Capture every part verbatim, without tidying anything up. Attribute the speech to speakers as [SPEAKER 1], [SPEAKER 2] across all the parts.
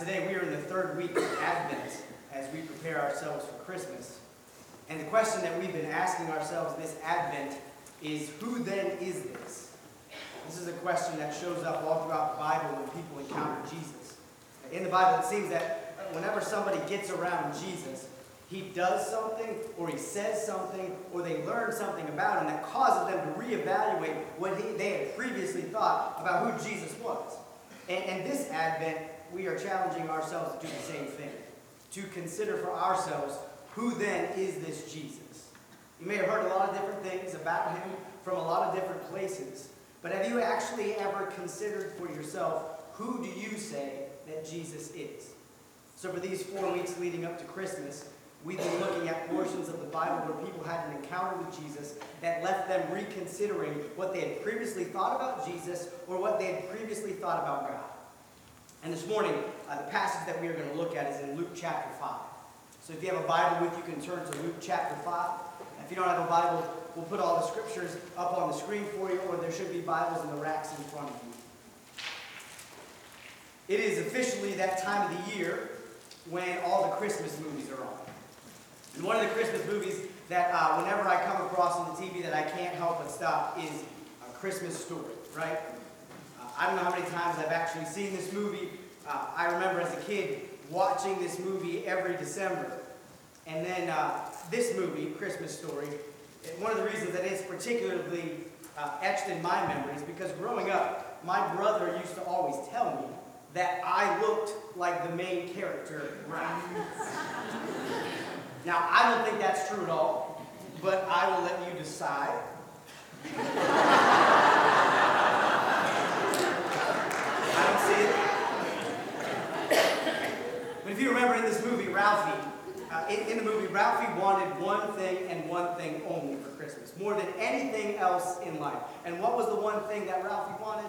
[SPEAKER 1] Today we are in the third week of Advent as we prepare ourselves for Christmas. And the question that we've been asking ourselves this Advent is, who then is this? This is a question that shows up all throughout the Bible when people encounter Jesus. In the Bible, it seems that whenever somebody gets around Jesus, he does something, or he says something, or they learn something about him that causes them to reevaluate what he, they had previously thought about who Jesus was. And, and this Advent, we are challenging ourselves to do the same thing, to consider for ourselves, who then is this Jesus? You may have heard a lot of different things about him from a lot of different places, but have you actually ever considered for yourself, who do you say that Jesus is? So for these four weeks leading up to Christmas, we've been looking at portions of the Bible where people had an encounter with Jesus that left them reconsidering what they had previously thought about Jesus or what they had previously thought about God. And this morning, uh, the passage that we are going to look at is in Luke chapter five. So if you have a Bible with you, you can turn to Luke chapter five. If you don't have a Bible, we'll put all the scriptures up on the screen for you, or there should be Bibles in the racks in front of you. It is officially that time of the year when all the Christmas movies are on. And one of the Christmas movies that uh, whenever I come across on the T V that I can't help but stop is A Christmas Story, right? Uh, I don't know how many times I've actually seen this movie. Uh, I remember as a kid watching this movie every December. And then uh, this movie, Christmas Story, one of the reasons that it's particularly uh, etched in my memory is because growing up, my brother used to always tell me that I looked like the main character, Ralph. Now, I don't think that's true at all, but I will let you decide. I don't see it. But if you remember in this movie, Ralphie, uh, in, in the movie, Ralphie wanted one thing and one thing only for Christmas, more than anything else in life. And what was the one thing that Ralphie wanted?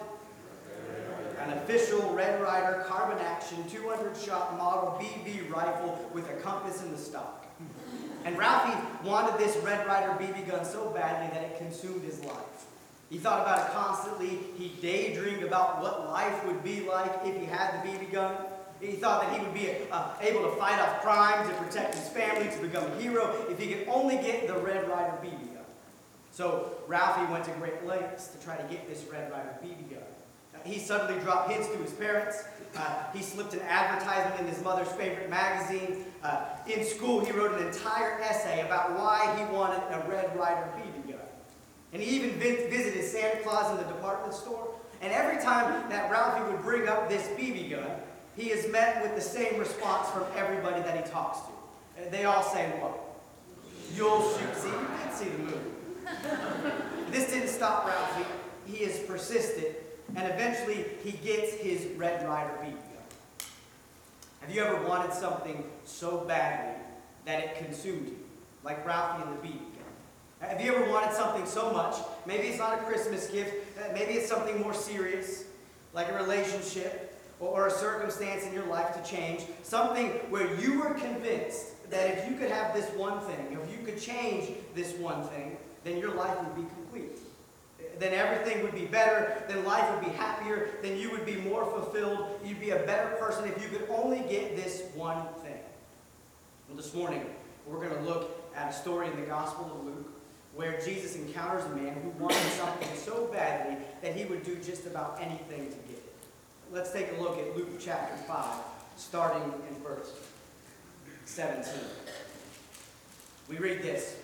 [SPEAKER 1] An official Red Ryder carbon action two hundred shot model B B rifle with a compass in the stock. And Ralphie wanted this Red Ryder B B gun so badly that it consumed his life. He thought about it constantly. He daydreamed about what life would be like if he had the B B gun. He thought that he would be uh, able to fight off crime, to protect his family, to become a hero, if he could only get the Red Ryder B B gun. So Ralphie went to great lengths to try to get this Red Ryder B B gun. He suddenly dropped hints to his parents. Uh, he slipped an advertisement in his mother's favorite magazine. Uh, in school, he wrote an entire essay about why he wanted a Red Ryder B B gun. And he even visited Santa Claus in the department store. And every time that Ralphie would bring up this B B gun, he is met with the same response from everybody that he talks to. They all say what? You'll shoot. See, you did see the movie. This didn't stop Ralphie. He is persistent. And eventually, he gets his Red Ryder B B gun. Have you ever wanted something so badly that it consumed you? Like Ralphie and the B B gun. Have you ever wanted something so much, maybe it's not a Christmas gift, maybe it's something more serious, like a relationship or a circumstance in your life to change, something where you were convinced that if you could have this one thing, if you could change this one thing, then your life would be complete. Then everything would be better, then life would be happier, then you would be more fulfilled, you'd be a better person if you could only get this one thing. Well, this morning, we're going to look at a story in the Gospel of Luke where Jesus encounters a man who wanted something so badly that he would do just about anything to get it. Let's take a look at Luke chapter five, starting in verse seventeen. We read this.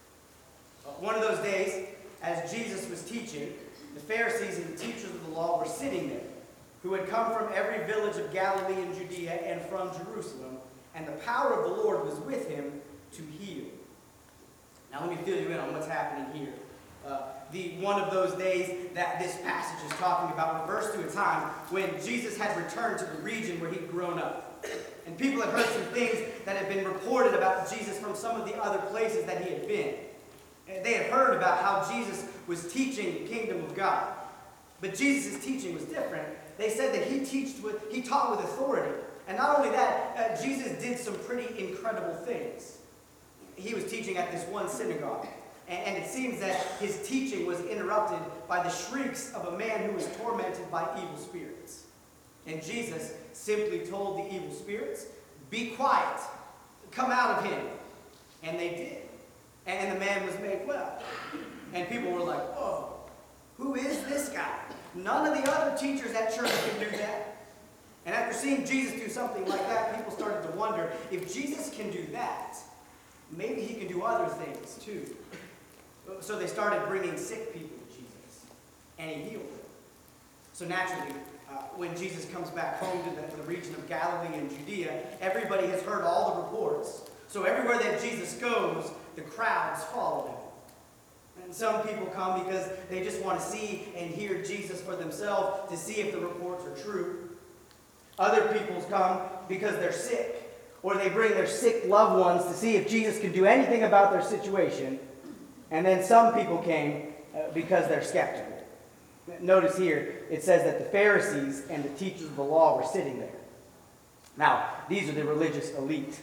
[SPEAKER 1] One of those days, as Jesus was teaching, the Pharisees and the teachers of the law were sitting there, who had come from every village of Galilee and Judea and from Jerusalem, and the power of the Lord was with him to heal. Now let me fill you in on what's happening here. Uh, the one of those days that this passage is talking about refers to a time when Jesus had returned to the region where he'd grown up. And people had heard some things that had been reported about Jesus from some of the other places that he had been. They had heard about how Jesus was teaching the kingdom of God. But Jesus' teaching was different. They said that he, teached with, he taught with authority. And not only that, uh, Jesus did some pretty incredible things. He was teaching at this one synagogue. And, and it seems that his teaching was interrupted by the shrieks of a man who was tormented by evil spirits. And Jesus simply told the evil spirits, "Be quiet, come out of him." And they did. And the man was made well. And people were like, "Whoa, who is this guy? None of the other teachers at church can do that." And after seeing Jesus do something like that, people started to wonder, if Jesus can do that, maybe he can do other things too. So they started bringing sick people to Jesus, and he healed them. So naturally, uh, when Jesus comes back home to the, to the region of Galilee and Judea, everybody has heard all the reports. So everywhere that Jesus goes, the crowds follow him. And some people come because they just want to see and hear Jesus for themselves, to see if the reports are true. Other people come because they're sick, or they bring their sick loved ones to see if Jesus can do anything about their situation. And then some people came uh, because they're skeptical. Notice here, it says that the Pharisees and the teachers of the law were sitting there. Now, these are the religious elite.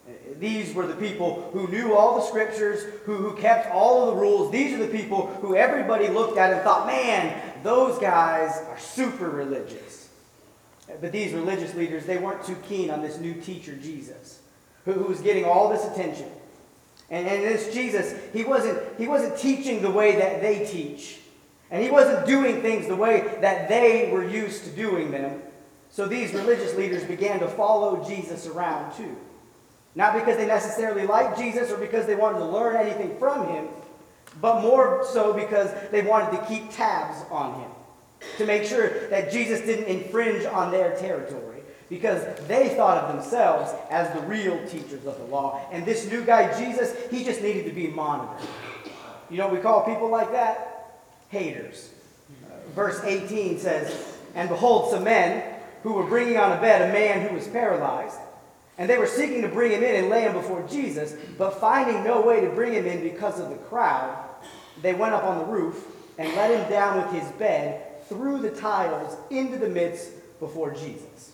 [SPEAKER 1] These were the people who knew all the scriptures, who, who kept all of the rules. These are the people who everybody looked at and thought, man, those guys are super religious. But these religious leaders, they weren't too keen on this new teacher, Jesus, who, who was getting all this attention. And, and this Jesus, he wasn't, he wasn't teaching the way that they teach. And he wasn't doing things the way that they were used to doing them. So these religious leaders began to follow Jesus around too. Not because they necessarily liked Jesus or because they wanted to learn anything from him, but more so because they wanted to keep tabs on him, to make sure that Jesus didn't infringe on their territory, because they thought of themselves as the real teachers of the law. And this new guy, Jesus, he just needed to be monitored. You know what we call people like that? Haters. Uh, verse eighteen says, "And behold, some men who were bringing on a bed a man who was paralyzed, and they were seeking to bring him in and lay him before Jesus, but finding no way to bring him in because of the crowd, they went up on the roof and let him down with his bed through the tiles into the midst before Jesus."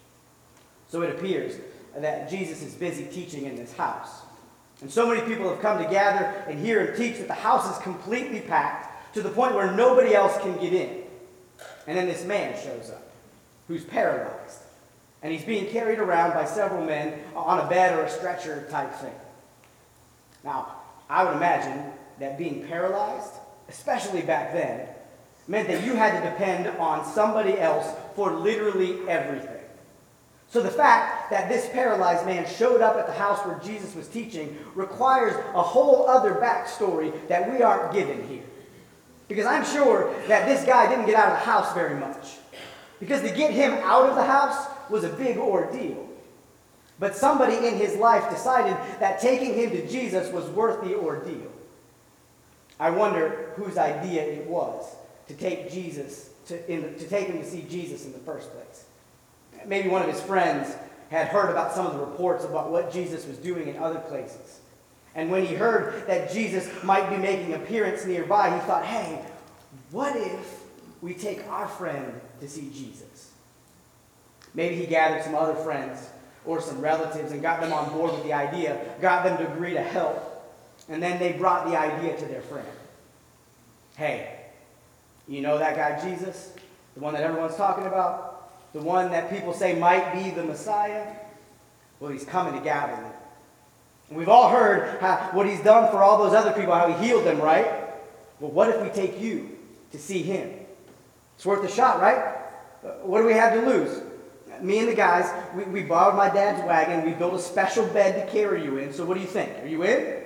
[SPEAKER 1] So it appears that Jesus is busy teaching in this house. And so many people have come to gather and hear him teach that the house is completely packed to the point where nobody else can get in. And then this man shows up who's paralyzed. And he's being carried around by several men on a bed or a stretcher type thing. Now, I would imagine that being paralyzed, especially back then, meant that you had to depend on somebody else for literally everything. So the fact that this paralyzed man showed up at the house where Jesus was teaching requires a whole other backstory that we aren't given here. Because I'm sure that this guy didn't get out of the house very much. Because to get him out of the house was a big ordeal. But somebody in his life decided that taking him to Jesus was worth the ordeal. I wonder whose idea it was to take Jesus to, in, to take him to see Jesus in the first place. Maybe one of his friends had heard about some of the reports about what Jesus was doing in other places. And when he heard that Jesus might be making an appearance nearby, he thought, hey, what if we take our friend to see Jesus? Maybe he gathered some other friends or some relatives and got them on board with the idea, got them to agree to help, and then they brought the idea to their friend. Hey, you know that guy Jesus? The one that everyone's talking about? The one that people say might be the Messiah? Well, he's coming to Galilee. And we've all heard how, what he's done for all those other people, how he healed them, right? Well, what if we take you to see him? It's worth a shot, right? What do we have to lose? Me and the guys, we, we borrowed my dad's wagon. We built a special bed to carry you in. So what do you think? Are you in?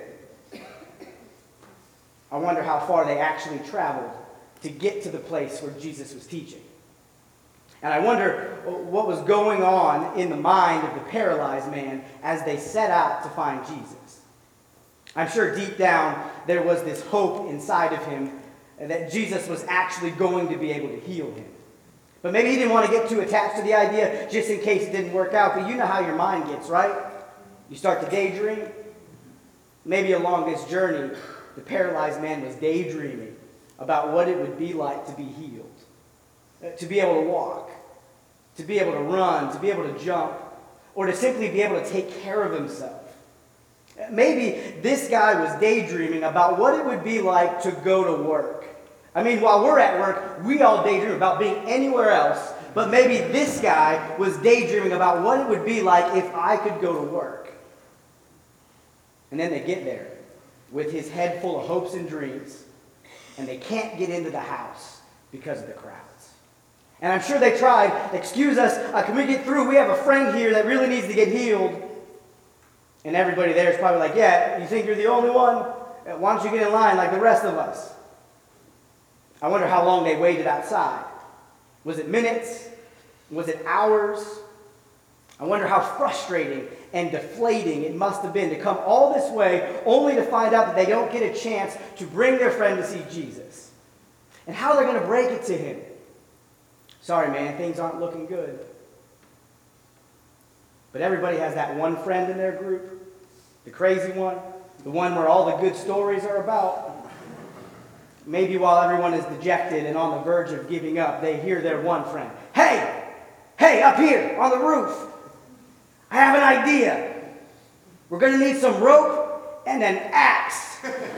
[SPEAKER 1] I wonder how far they actually traveled to get to the place where Jesus was teaching. And I wonder what was going on in the mind of the paralyzed man as they set out to find Jesus. I'm sure deep down there was this hope inside of him that Jesus was actually going to be able to heal him. But maybe he didn't want to get too attached to the idea just in case it didn't work out. But you know how your mind gets, right? You start to daydream. Maybe along this journey, the paralyzed man was daydreaming about what it would be like to be healed. To be able to walk, to be able to run, to be able to jump, or to simply be able to take care of himself. Maybe this guy was daydreaming about what it would be like to go to work. I mean, while we're at work, we all daydream about being anywhere else But maybe this guy was daydreaming about what it would be like if I could go to work. And then they get there with his head full of hopes and dreams, and they can't get into the house because of the crowds. And I'm sure they tried, excuse us, uh, can we get through? We have a friend here that really needs to get healed. And everybody there is probably like, yeah, you think you're the only one? Why don't you get in line like the rest of us? I wonder how long they waited outside. Was it minutes? Was it hours? I wonder how frustrating and deflating it must have been to come all this way only to find out that they don't get a chance to bring their friend to see Jesus. And how they're going to break it to him. Sorry, man, things aren't looking good. But everybody has that one friend in their group, the crazy one, the one where all the good stories are about. Maybe while everyone is dejected and on the verge of giving up, they hear their one friend. Hey, hey, up here on the roof. I have an idea. We're going to need some rope and an axe.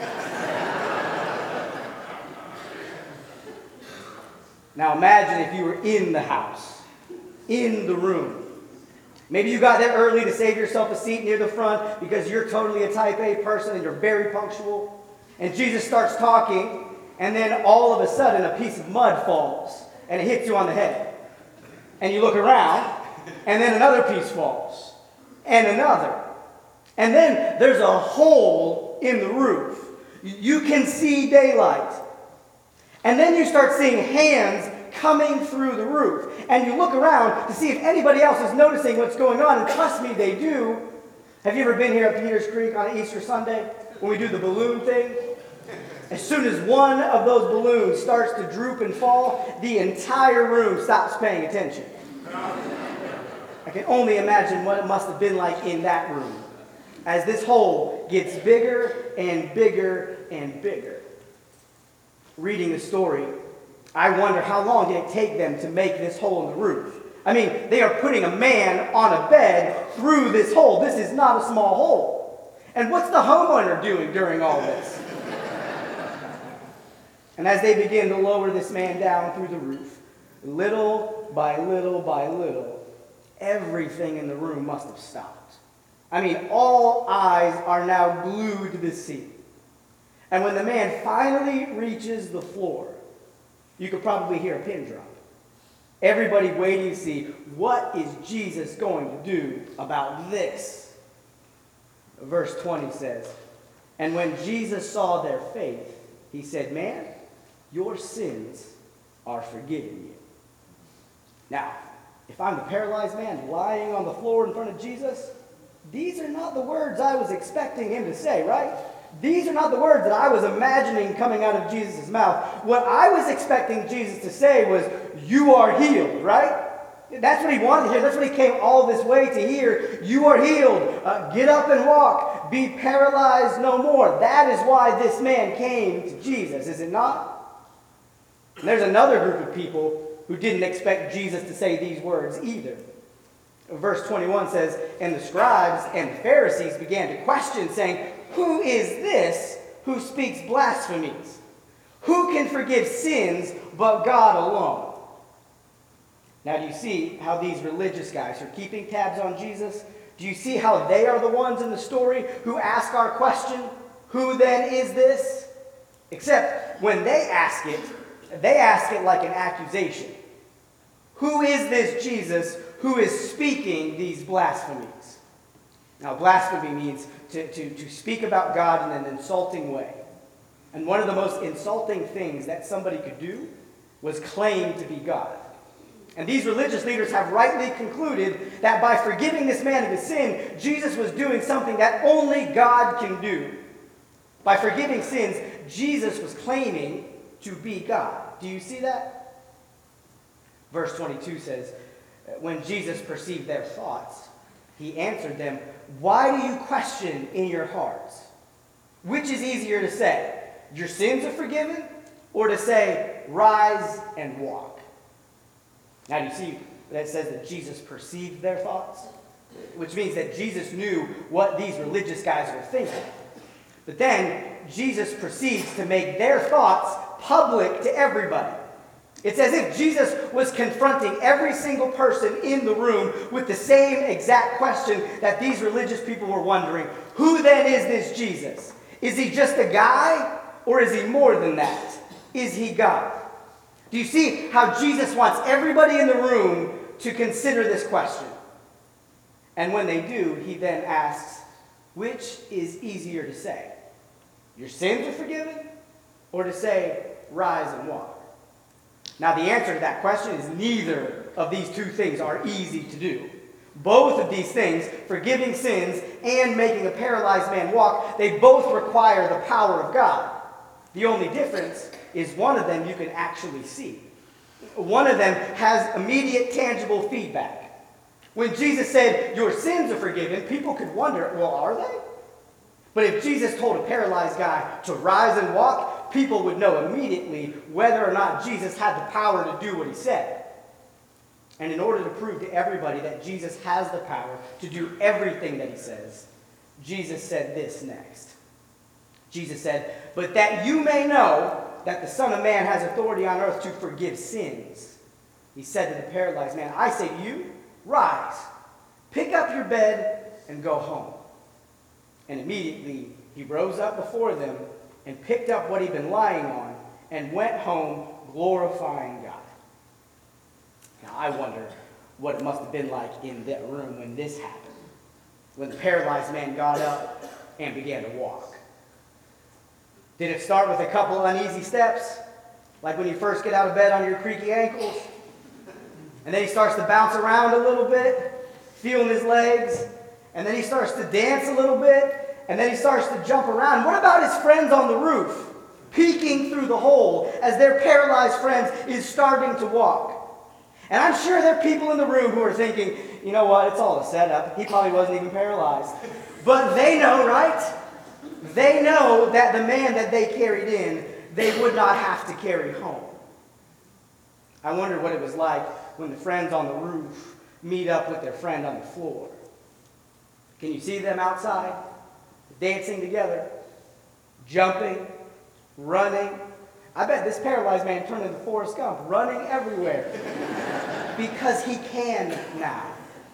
[SPEAKER 1] Now imagine if you were in the house, in the room. Maybe you got there early to save yourself a seat near the front because you're totally a type A person and you're very punctual. And Jesus starts talking, and then all of a sudden a piece of mud falls and it hits you on the head. And you look around, and then another piece falls, and another. And then there's a hole in the roof. You can see daylight. And then you start seeing hands coming through the roof. And you look around to see if anybody else is noticing what's going on. And trust me, they do. Have you ever been here at Peters Creek on Easter Sunday when we do the balloon thing? As soon as one of those balloons starts to droop and fall, the entire room stops paying attention. I can only imagine what it must have been like in that room as this hole gets bigger and bigger and bigger. Reading the story, I wonder how long did it take them to make this hole in the roof? I mean, they are putting a man on a bed through this hole. This is not a small hole. And what's the homeowner doing during all this? And as they begin to lower this man down through the roof, little by little by little, everything in the room must have stopped. I mean, all eyes are now glued to this scene. And when the man finally reaches the floor, you could probably hear a pin drop. Everybody waiting to see, what is Jesus going to do about this? Verse twenty says, and when Jesus saw their faith, he said, man, your sins are forgiven you. Now, if I'm the paralyzed man lying on the floor in front of Jesus, these are not the words I was expecting him to say, right? These are not the words that I was imagining coming out of Jesus' mouth. What I was expecting Jesus to say was, you are healed, right? That's what he wanted to hear. That's what he came all this way to hear. You are healed. Uh, get up and walk. Be paralyzed no more. That is why this man came to Jesus, is it not? And there's another group of people who didn't expect Jesus to say these words either. Verse twenty-one says, and the scribes and the Pharisees began to question, saying, who is this who speaks blasphemies? Who can forgive sins but God alone? Now, do you see how these religious guys are keeping tabs on Jesus? Do you see how they are the ones in the story who ask our question, who then is this? Except when they ask it, they ask it like an accusation. Who is this Jesus who is speaking these blasphemies? Now, blasphemy means to, to, to speak about God in an insulting way. And one of the most insulting things that somebody could do was claim to be God. And these religious leaders have rightly concluded that by forgiving this man of his sin, Jesus was doing something that only God can do. By forgiving sins, Jesus was claiming to be God. Do you see that? Verse twenty-two says, when Jesus perceived their thoughts, he answered them, why do you question in your hearts? Which is easier to say, your sins are forgiven, or to say, rise and walk? Now, do you see that it says that Jesus perceived their thoughts? Which means that Jesus knew what these religious guys were thinking. But then, Jesus proceeds to make their thoughts public to everybody. It's as if Jesus was confronting every single person in the room with the same exact question that these religious people were wondering. Who then is this Jesus? Is he just a guy, or is he more than that? Is he God? Do you see how Jesus wants everybody in the room to consider this question? And when they do, he then asks, which is easier to say? Your sins are forgiven? Or to say, rise and walk? Now, the answer to that question is neither of these two things are easy to do. Both of these things, forgiving sins and making a paralyzed man walk, they both require the power of God. The only difference is one of them you can actually see. One of them has immediate, tangible feedback. When Jesus said, your sins are forgiven, people could wonder, well, are they? But if Jesus told a paralyzed guy to rise and walk, people would know immediately whether or not Jesus had the power to do what he said. And in order to prove to everybody that Jesus has the power to do everything that he says, Jesus said this next. Jesus said, but that you may know that the Son of Man has authority on earth to forgive sins. He said to the paralyzed man, I say to you, rise, pick up your bed, and go home. And immediately he rose up before them and picked up what he'd been lying on and went home glorifying God. Now I wonder what it must have been like in that room when this happened, when the paralyzed man got up and began to walk. Did it start with a couple uneasy steps, like when you first get out of bed on your creaky ankles? And then he starts to bounce around a little bit, feeling his legs. And then he starts to dance a little bit. And then he starts to jump around. What about his friends on the roof, peeking through the hole as their paralyzed friend is starting to walk? And I'm sure there are people in the room who are thinking, you know what, it's all a setup. He probably wasn't even paralyzed. But they know, right? They know that the man that they carried in, they would not have to carry home. I wonder what it was like when the friends on the roof meet up with their friend on the floor. Can you see them outside, dancing together, jumping, running? I bet this paralyzed man turned into Forrest Gump, running everywhere, because he can now.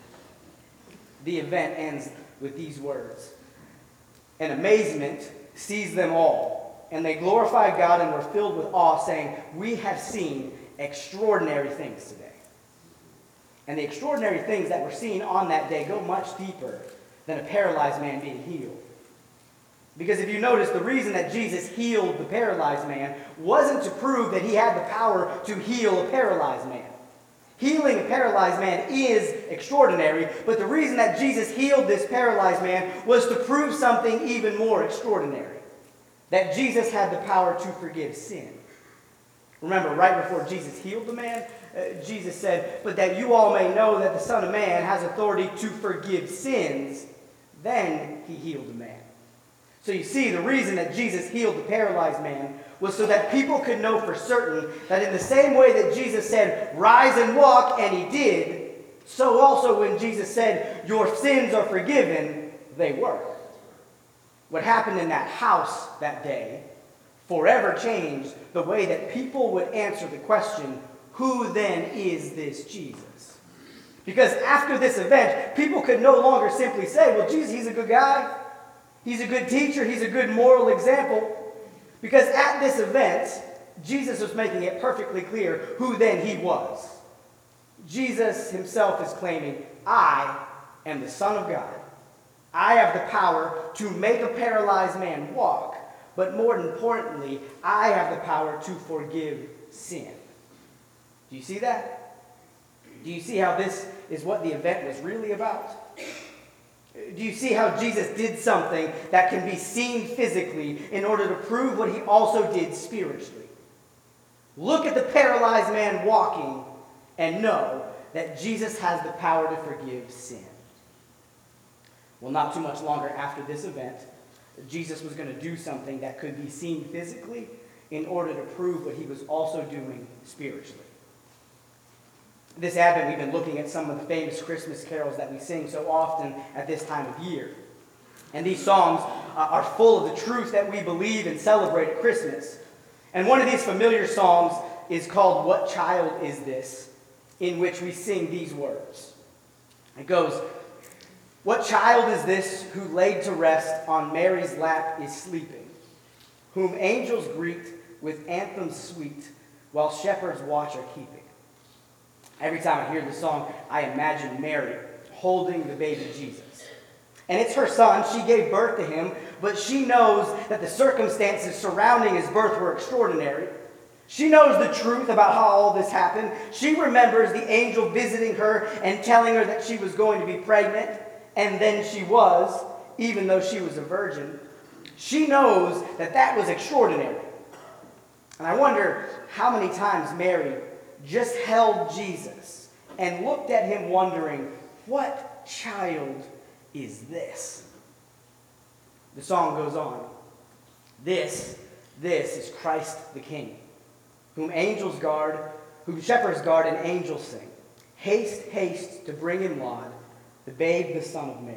[SPEAKER 1] The event ends with these words. And amazement seized them all, and they glorified God and were filled with awe, saying, we have seen extraordinary things today. And the extraordinary things that were seen on that day go much deeper than a paralyzed man being healed. Because if you notice, the reason that Jesus healed the paralyzed man wasn't to prove that he had the power to heal a paralyzed man. Healing a paralyzed man is extraordinary, but the reason that Jesus healed this paralyzed man was to prove something even more extraordinary. That Jesus had the power to forgive sin. Remember, right before Jesus healed the man, uh, Jesus said, but that you all may know that the Son of Man has authority to forgive sins. Then he healed the man. So you see, the reason that Jesus healed the paralyzed man was so that people could know for certain that in the same way that Jesus said, rise and walk, and he did, so also when Jesus said, your sins are forgiven, they were. What happened in that house that day forever changed the way that people would answer the question, who then is this Jesus? Because after this event, people could no longer simply say, well, Jesus, he's a good guy. He's a good teacher. He's a good moral example. Because at this event, Jesus was making it perfectly clear who then he was. Jesus himself is claiming, I am the Son of God. I have the power to make a paralyzed man walk. But more importantly, I have the power to forgive sin. Do you see that? Do you see how this is what the event was really about? Do you see how Jesus did something that can be seen physically in order to prove what he also did spiritually? Look at the paralyzed man walking and know that Jesus has the power to forgive sin. Well, not too much longer after this event, Jesus was going to do something that could be seen physically in order to prove what he was also doing spiritually. This Advent, we've been looking at some of the famous Christmas carols that we sing so often at this time of year. And these songs uh, are full of the truth that we believe and celebrate at Christmas. And one of these familiar songs is called "What Child Is This?" in which we sing these words. It goes, "What child is this who laid to rest on Mary's lap is sleeping, whom angels greet with anthems sweet, while shepherds watch are keeping?" Every time I hear this song, I imagine Mary holding the baby Jesus. And it's her son. She gave birth to him, but she knows that the circumstances surrounding his birth were extraordinary. She knows the truth about how all this happened. She remembers the angel visiting her and telling her that she was going to be pregnant, and then she was, even though she was a virgin. She knows that that was extraordinary. And I wonder how many times Mary just held Jesus and looked at him wondering, what child is this? The song goes on. This, this is Christ the King, whom angels guard, whom shepherds guard and angels sing. Haste, haste to bring him laud, the babe, the son of Mary.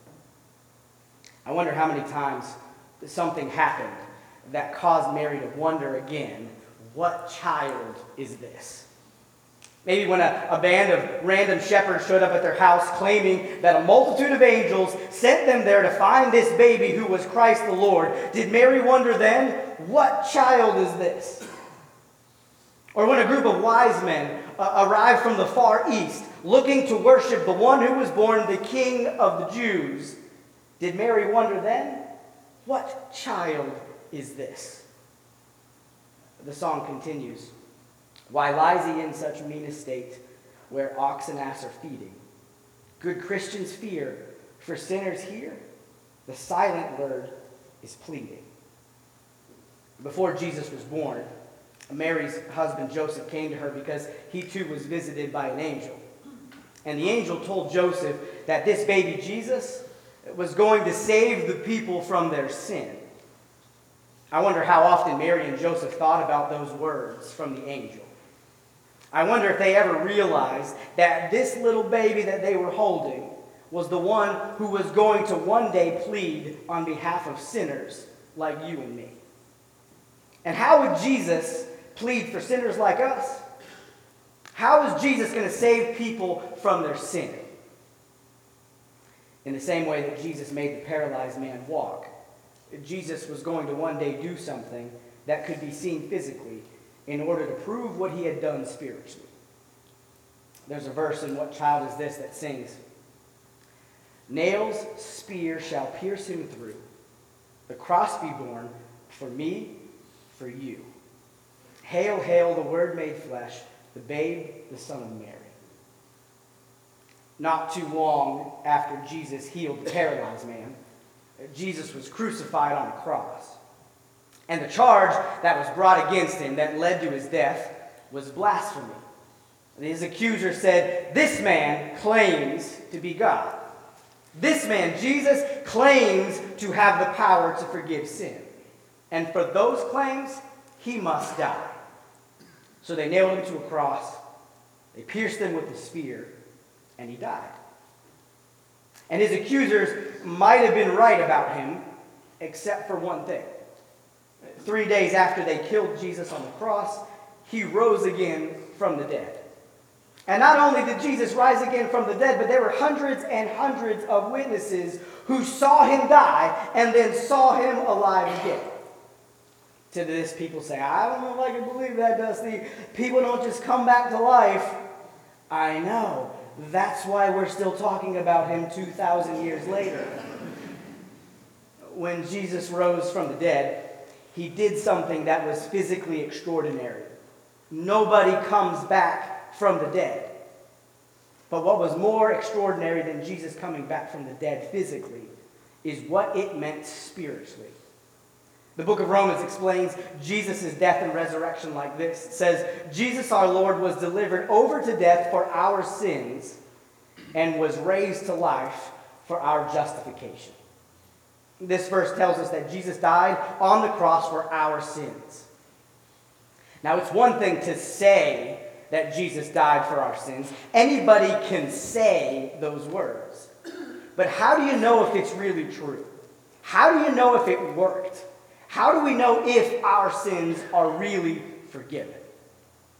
[SPEAKER 1] I wonder how many times something happened that caused Mary to wonder again, what child is this? Maybe when a, a band of random shepherds showed up at their house claiming that a multitude of angels sent them there to find this baby who was Christ the Lord. Did Mary wonder then, what child is this? Or when a group of wise men uh, arrived from the far east looking to worship the one who was born the King of the Jews, did Mary wonder then, what child is this? The song continues. Why lies he in such mean estate, where ox and ass are feeding? Good Christians fear, for sinners hear, the silent word is pleading. Before Jesus was born, Mary's husband Joseph came to her because he too was visited by an angel. And the angel told Joseph that this baby Jesus was going to save the people from their sin. I wonder how often Mary and Joseph thought about those words from the angel. I wonder if they ever realized that this little baby that they were holding was the one who was going to one day plead on behalf of sinners like you and me. And how would Jesus plead for sinners like us? How is Jesus going to save people from their sin? In the same way that Jesus made the paralyzed man walk, Jesus was going to one day do something that could be seen physically in order to prove what he had done spiritually. There's a verse in What Child Is This that sings, "Nails, spear shall pierce him through. The cross be borne for me, for you. Hail, hail, the Word made flesh, the babe, the Son of Mary." Not too long after Jesus healed the paralyzed man, Jesus was crucified on a cross. And the charge that was brought against him that led to his death was blasphemy. His accuser said, "This man claims to be God. This man, Jesus, claims to have the power to forgive sin. And for those claims, he must die." So they nailed him to a cross. They pierced him with a spear, and he died. And his accusers might have been right about him, except for one thing. Three days after they killed Jesus on the cross, he rose again from the dead. And not only did Jesus rise again from the dead, but there were hundreds and hundreds of witnesses who saw him die and then saw him alive again. To this, people say, "I don't know if I can believe that, Dusty. People don't just come back to life." I know. That's why we're still talking about him two thousand years later. When Jesus rose from the dead, he did something that was physically extraordinary. Nobody comes back from the dead. But what was more extraordinary than Jesus coming back from the dead physically is what it meant spiritually. The book of Romans explains Jesus' death and resurrection like this. It says, "Jesus our Lord was delivered over to death for our sins and was raised to life for our justification." This verse tells us that Jesus died on the cross for our sins. Now, it's one thing to say that Jesus died for our sins. Anybody can say those words. But how do you know if it's really true? How do you know if it worked? How do we know if our sins are really forgiven?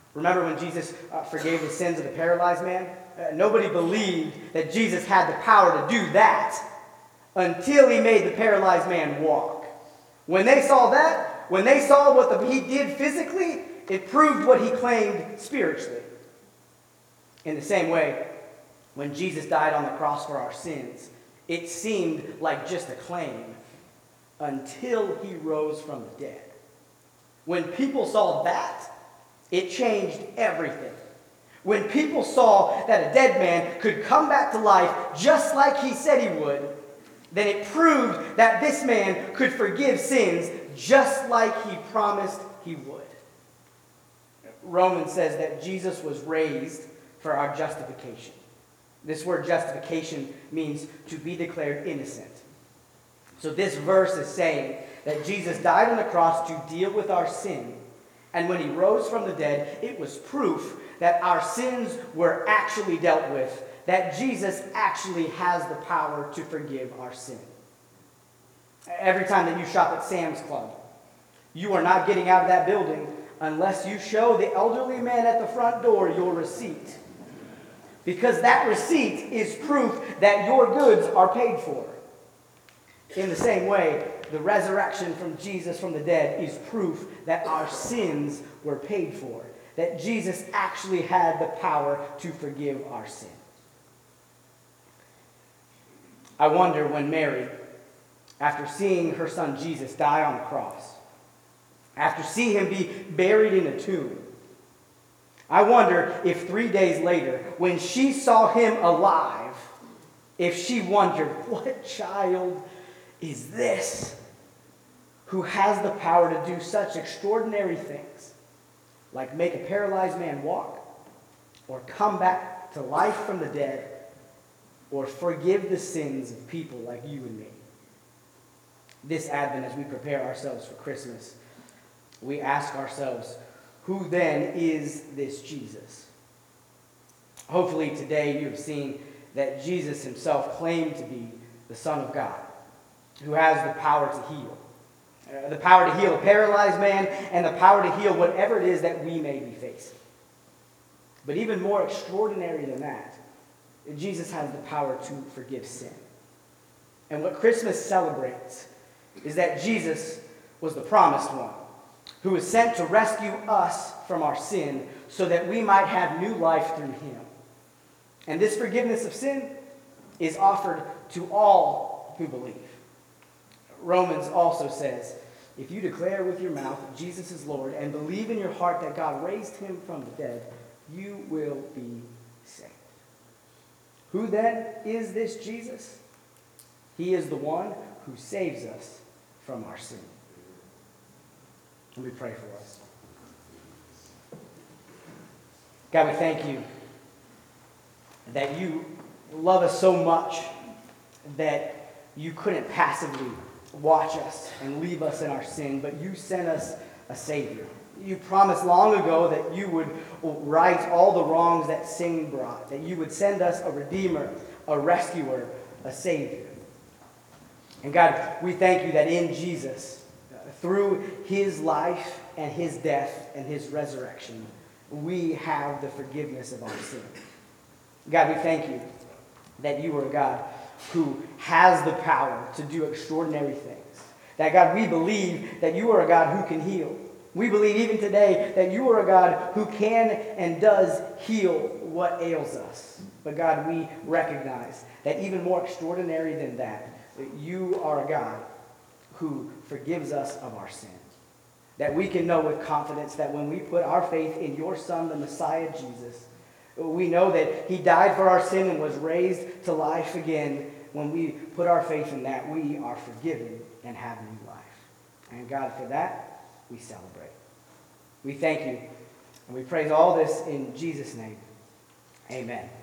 [SPEAKER 1] Remember when Jesus uh, forgave the sins of the paralyzed man? Uh, nobody believed that Jesus had the power to do that until he made the paralyzed man walk. When they saw that, when they saw what the, he did physically, it proved what he claimed spiritually. In the same way, when Jesus died on the cross for our sins, it seemed like just a claim until he rose from the dead. When people saw that, it changed everything. When people saw that a dead man could come back to life just like he said he would, then it proved that this man could forgive sins just like he promised he would. Romans says that Jesus was raised for our justification. This word justification means to be declared innocent. So this verse is saying that Jesus died on the cross to deal with our sin. And when he rose from the dead, it was proof that our sins were actually dealt with, that Jesus actually has the power to forgive our sin. Every time that you shop at Sam's Club, you are not getting out of that building unless you show the elderly man at the front door your receipt. Because that receipt is proof that your goods are paid for. In the same way, the resurrection from Jesus from the dead is proof that our sins were paid for. That Jesus actually had the power to forgive our sin. I wonder when Mary, after seeing her son Jesus die on the cross, after seeing him be buried in a tomb, I wonder if three days later, when she saw him alive, if she wondered, what child is this who has the power to do such extraordinary things, like make a paralyzed man walk, or come back to life from the dead, or forgive the sins of people like you and me? This Advent, as we prepare ourselves for Christmas, we ask ourselves, who then is this Jesus? Hopefully today you have seen that Jesus himself claimed to be the Son of God, who has the power to heal. Uh, the power to heal a paralyzed man and the power to heal whatever it is that we may be facing. But even more extraordinary than that, Jesus has the power to forgive sin. And what Christmas celebrates is that Jesus was the promised one, who was sent to rescue us from our sin so that we might have new life through him. And this forgiveness of sin is offered to all who believe. Romans also says, if you declare with your mouth Jesus is Lord and believe in your heart that God raised him from the dead, you will be saved. Who then is this Jesus? He is the one who saves us from our sin. Let me pray for us. God, we thank you that you love us so much that you couldn't passively watch us and leave us in our sin, but you sent us a Savior. You promised long ago that you would right all the wrongs that sin brought, that you would send us a Redeemer, a Rescuer, a Savior. And God, we thank you that in Jesus, through his life and his death and his resurrection, we have the forgiveness of our sin. God, we thank you that you are a God who has the power to do extraordinary things. That, God, we believe that you are a God who can heal. We believe even today that you are a God who can and does heal what ails us. But, God, we recognize that even more extraordinary than that, that you are a God who forgives us of our sin. That we can know with confidence that when we put our faith in your Son, the Messiah, Jesus, we know that he died for our sin and was raised to life again. When we put our faith in that, we are forgiven and have new life. And God, for that, we celebrate. We thank you, and we praise all this in Jesus' name. Amen.